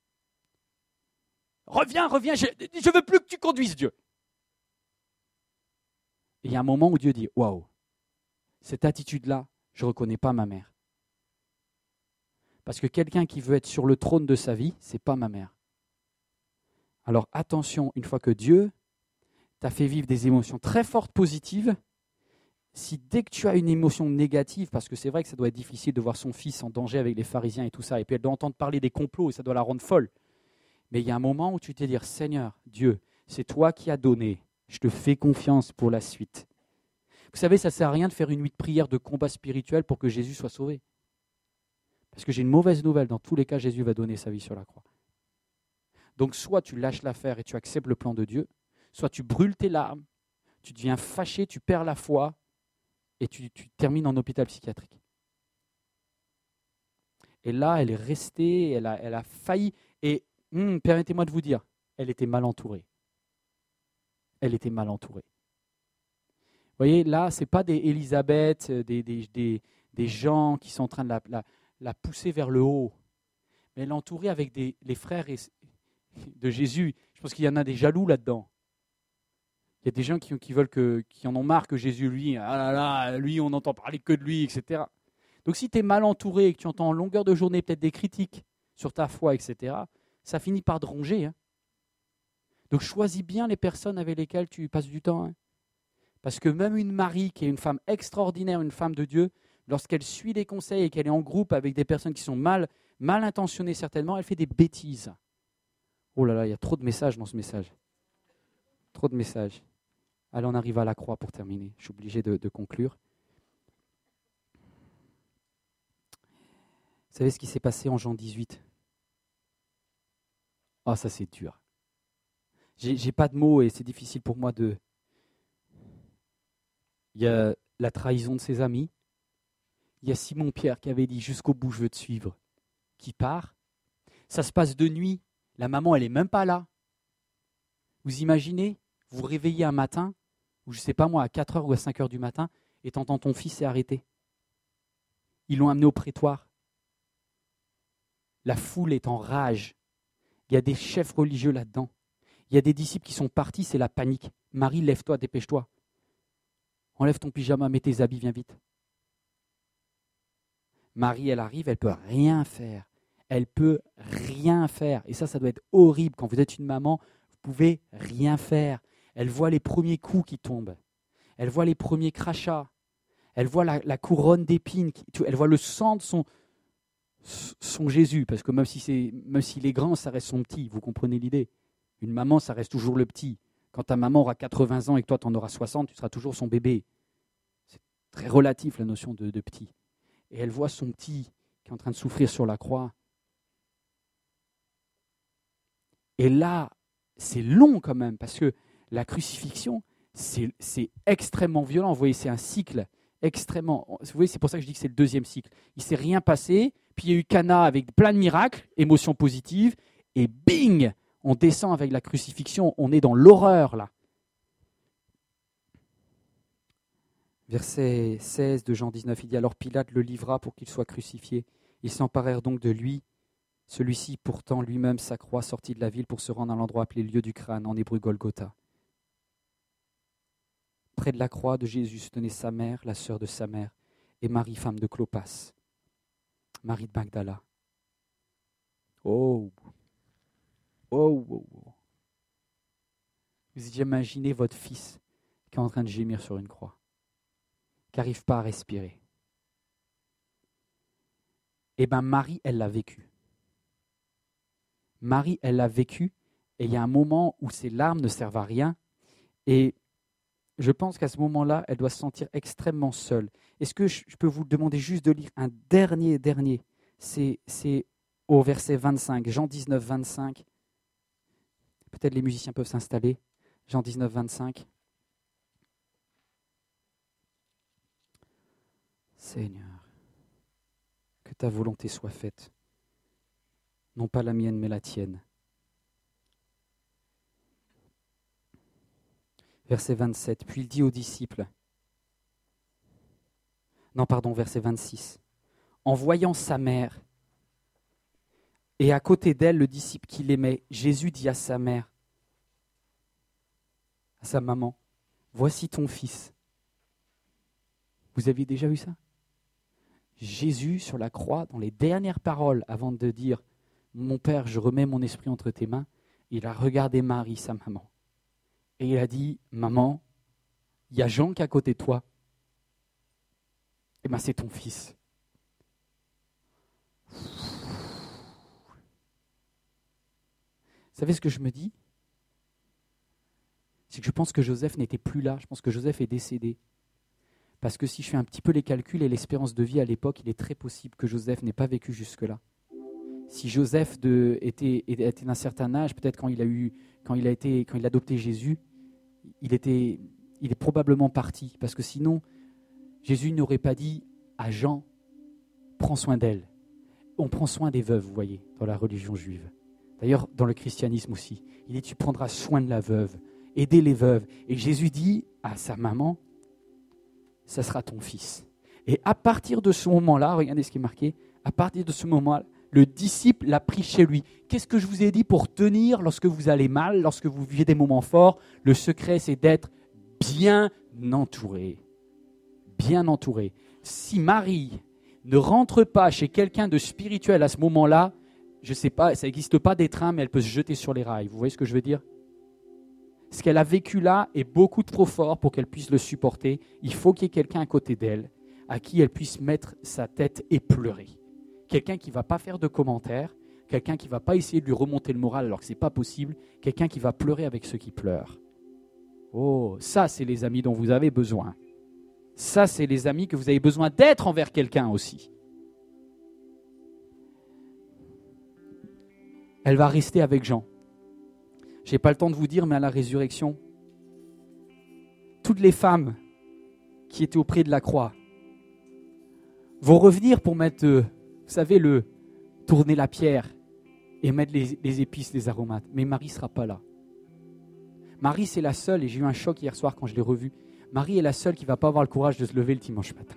Reviens, je ne veux plus que tu conduises, Dieu. Et il y a un moment où Dieu dit, waouh, cette attitude-là, je ne reconnais pas ma mère. Parce que quelqu'un qui veut être sur le trône de sa vie, ce n'est pas ma mère. Alors attention, une fois que Dieu t'a fait vivre des émotions très fortes positives, si dès que tu as une émotion négative, parce que c'est vrai que ça doit être difficile de voir son fils en danger avec les pharisiens et tout ça, et puis elle doit entendre parler des complots et ça doit la rendre folle. Mais il y a un moment où tu te dis, Seigneur, Dieu, c'est toi qui as donné, je te fais confiance pour la suite. Vous savez, ça ne sert à rien de faire une nuit de prière de combat spirituel pour que Jésus soit sauvé. Parce que j'ai une mauvaise nouvelle, dans tous les cas, Jésus va donner sa vie sur la croix. Donc soit tu lâches l'affaire et tu acceptes le plan de Dieu, soit tu brûles tes larmes, tu deviens fâché, tu perds la foi et tu termines en hôpital psychiatrique. Et là, elle est restée, elle a failli. Et permettez-moi de vous dire, elle était mal entourée. Elle était mal entourée. Vous voyez, là, ce n'est pas des Élisabeth, des gens qui sont en train de la pousser vers le haut. Mais elle est entourée avec les frères de Jésus. Je pense qu'il y en a des jaloux là-dedans. Il y a des gens qui en ont marre que Jésus, lui, ah là là, lui, on n'entend parler que de lui, etc. Donc si tu es mal entouré et que tu entends en longueur de journée peut-être des critiques sur ta foi, etc., ça finit par te ronger. Hein. Donc choisis bien les personnes avec lesquelles tu passes du temps. Hein. Parce que même une Marie, qui est une femme extraordinaire, une femme de Dieu, lorsqu'elle suit les conseils et qu'elle est en groupe avec des personnes qui sont mal intentionnées certainement, elle fait des bêtises. Oh là là, il y a trop de messages dans ce message. Trop de messages. Allez, on arrive à la croix pour terminer. Je suis obligé de conclure. Vous savez ce qui s'est passé en Jean 18 ? Ah, ça c'est dur. J'ai pas de mots et c'est difficile pour moi de... Il y a la trahison de ses amis. Il y a Simon-Pierre qui avait dit « Jusqu'au bout, je veux te suivre », qui part. Ça se passe de nuit. La maman, elle n'est même pas là. Vous imaginez, vous vous réveillez un matin, ou je ne sais pas moi, à 4h ou à 5h du matin, et t'entends ton fils est arrêté. Ils l'ont amené au prétoire. La foule est en rage. Il y a des chefs religieux là-dedans. Il y a des disciples qui sont partis, c'est la panique. Marie, lève-toi, dépêche-toi. Enlève ton pyjama, mets tes habits, viens vite. Marie, elle arrive, elle ne peut rien faire. Elle peut rien faire. Et ça doit être horrible. Quand vous êtes une maman, vous ne pouvez rien faire. Elle voit les premiers coups qui tombent. Elle voit les premiers crachats. Elle voit la couronne d'épines. Elle voit le sang de son Jésus. Parce que même s'il est grand, ça reste son petit. Vous comprenez l'idée ? Une maman, ça reste toujours le petit. Quand ta maman aura 80 ans et que toi, tu en auras 60, tu seras toujours son bébé. C'est très relatif, la notion de petit. Et elle voit son petit qui est en train de souffrir sur la croix. Et là, c'est long quand même, parce que la crucifixion, c'est extrêmement violent. Vous voyez, c'est un cycle extrêmement... Vous voyez, c'est pour ça que je dis que c'est le deuxième cycle. Il ne s'est rien passé, puis il y a eu Cana avec plein de miracles, émotions positives, et bing, on descend avec la crucifixion, on est dans l'horreur là. Verset 16 de Jean 19, il dit « Alors Pilate le livra pour qu'il soit crucifié. Ils s'emparèrent donc de lui. Celui-ci pourtant lui-même sa croix sortit de la ville pour se rendre à l'endroit appelé lieu du crâne, en hébreu Golgotha. Près de la croix de Jésus se tenait sa mère, la sœur de sa mère, et Marie, femme de Clopas, Marie de Magdala. Oh, oh, oh, oh. Vous imaginez votre fils qui est en train de gémir sur une croix, qui n'arrive pas à respirer. Eh bien, Marie, elle l'a vécu. Marie, elle l'a vécu, et il y a un moment où ses larmes ne servent à rien, et je pense qu'à ce moment-là, elle doit se sentir extrêmement seule. Est-ce que je peux vous demander juste de lire un dernier, c'est au verset 25, Jean 19, 25. Peut-être les musiciens peuvent s'installer. Jean 19, 25. Seigneur, que ta volonté soit faite, non pas la mienne, mais la tienne. Verset 27, puis il dit aux disciples, verset 26, en voyant sa mère, et à côté d'elle le disciple qu'il aimait, Jésus dit à sa mère, à sa maman, voici ton fils. Vous aviez déjà vu ça ? Jésus sur la croix, dans les dernières paroles, avant de dire, mon Père, je remets mon esprit entre tes mains, il a regardé Marie, sa maman. Et il a dit, maman, il y a Jean qui est à côté de toi. Eh bien, c'est ton fils. Vous savez ce que je me dis ? C'est que je pense que Joseph n'était plus là. Je pense que Joseph est décédé. Parce que si je fais un petit peu les calculs et l'espérance de vie à l'époque, il est très possible que Joseph n'ait pas vécu jusque-là. Si Joseph était d'un certain âge, peut-être quand il a adopté Jésus, il est probablement parti. Parce que sinon, Jésus n'aurait pas dit à Jean, prends soin d'elle. on prend soin des veuves, vous voyez, dans la religion juive. D'ailleurs, dans le christianisme aussi. Il dit, tu prendras soin de la veuve, aider les veuves. Et Jésus dit à sa maman, ça sera ton fils. Et à partir de ce moment-là, regardez ce qui est marqué, à partir de ce moment-là, le disciple l'a pris chez lui. Qu'est-ce que je vous ai dit pour tenir lorsque vous allez mal, lorsque vous vivez des moments forts? Le secret, c'est d'être bien entouré. Bien entouré. Si Marie ne rentre pas chez quelqu'un de spirituel à ce moment-là, je ne sais pas, ça n'existe pas des trains, mais elle peut se jeter sur les rails. Vous voyez ce que je veux dire? Ce qu'elle a vécu là est beaucoup trop fort pour qu'elle puisse le supporter. Il faut qu'il y ait quelqu'un à côté d'elle à qui elle puisse mettre sa tête et pleurer. Quelqu'un qui ne va pas faire de commentaires, quelqu'un qui ne va pas essayer de lui remonter le moral alors que ce n'est pas possible, quelqu'un qui va pleurer avec ceux qui pleurent. Oh, ça, c'est les amis dont vous avez besoin. Ça, c'est les amis que vous avez besoin d'être envers quelqu'un aussi. Elle va rester avec Jean. Je n'ai pas le temps de vous dire, mais à la résurrection, toutes les femmes qui étaient auprès de la croix vont revenir pour mettre, vous savez, tourner la pierre et mettre les épices, les aromates. Mais Marie ne sera pas là. Marie, c'est la seule, et j'ai eu un choc hier soir quand je l'ai revue, Marie est la seule qui ne va pas avoir le courage de se lever le dimanche matin.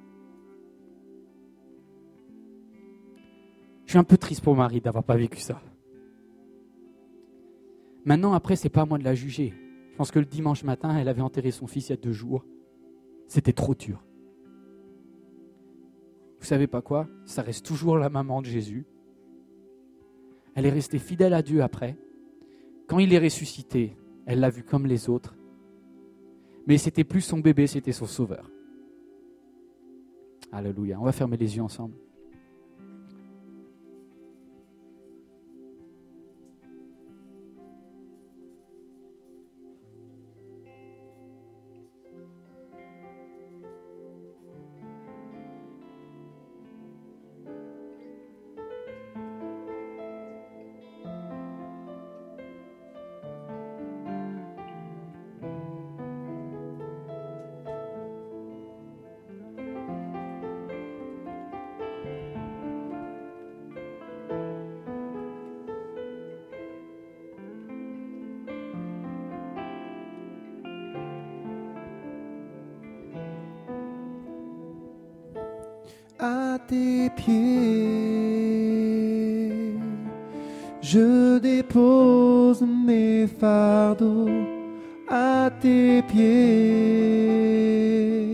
Je suis un peu triste pour Marie d'avoir pas vécu ça. Maintenant, après, ce n'est pas à moi de la juger. Je pense que le dimanche matin, elle avait enterré son fils il y a 2 jours. C'était trop dur. Vous savez pas quoi? Ça reste toujours la maman de Jésus. Elle est restée fidèle à Dieu après. Quand il est ressuscité, elle l'a vu comme les autres. Mais c'était plus son bébé, c'était son sauveur. Alléluia. On va fermer les yeux ensemble. À tes pieds, je dépose mes fardeaux à tes pieds.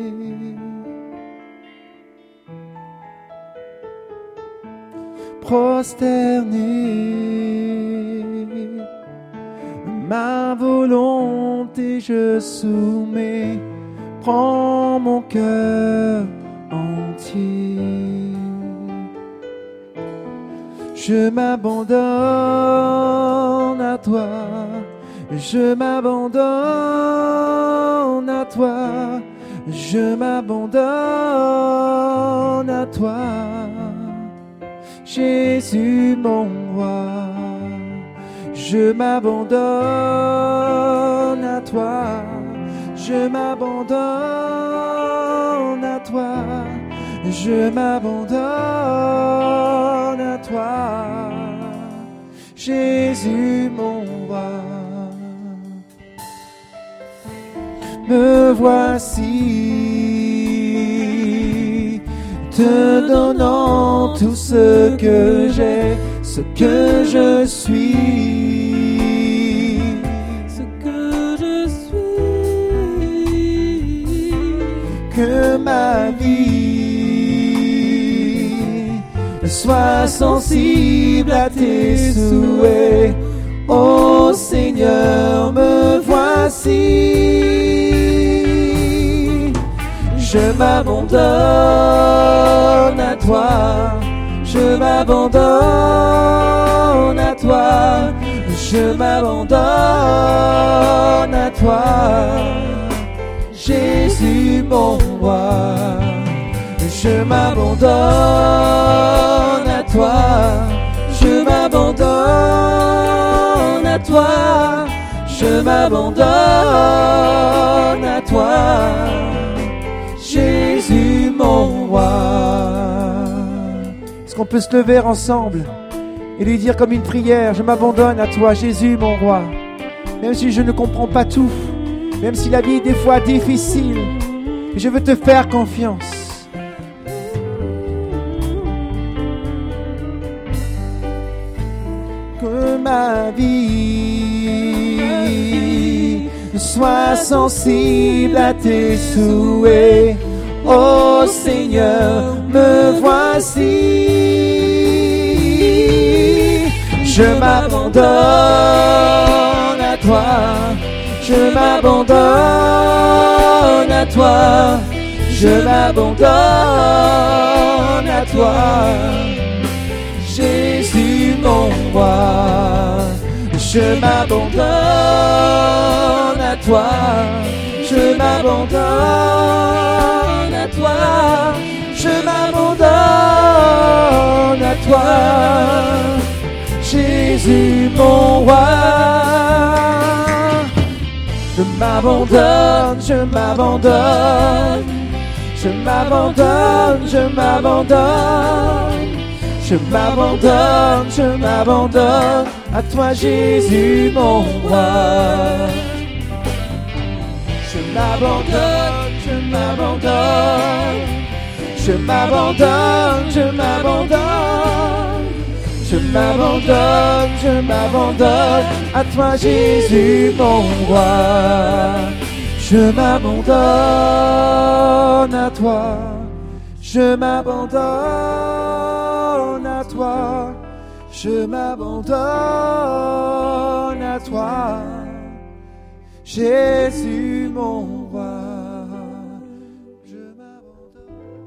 Prosterné, ma volonté je soumets, prends mon cœur entier. Je m'abandonne à toi, je m'abandonne à toi, je m'abandonne à toi, Jésus mon roi. Je m'abandonne à toi, je m'abandonne à toi, je m'abandonne à toi, Jésus mon roi. Me voici, te donnant tout ce que j'ai, ce que je suis, ce que je suis, que ma vie sois sensible à tes souhaits. Ô Seigneur, me voici. Je m'abandonne à toi, je m'abandonne à toi, je m'abandonne à toi, Jésus mon roi. Je m'abandonne à toi, je m'abandonne à toi, je m'abandonne à toi, Jésus mon roi. Est-ce qu'on peut se lever ensemble et lui dire comme une prière, je m'abandonne à toi, Jésus, mon roi. Même si je ne comprends pas tout, même si la vie est des fois difficile, je veux te faire confiance. Que ma vie soit sensible à tes souhaits. Ô Seigneur, me voici. Je m'abandonne à toi. Je m'abandonne à toi. Je m'abandonne à toi. Jésus mon roi. Je m'abandonne à toi. Je m'abandonne à toi. Je m'abandonne à toi. Jésus mon roi. Je m'abandonne, je m'abandonne. Je m'abandonne, je m'abandonne. Je m'abandonne, je m'abandonne à toi Jésus mon roi. Je m'abandonne, je m'abandonne. Je m'abandonne, je m'abandonne. Je m'abandonne, je m'abandonne à toi Jésus mon roi. Je m'abandonne à toi. Je m'abandonne à toi. Je m'abandonne à toi. Jésus mon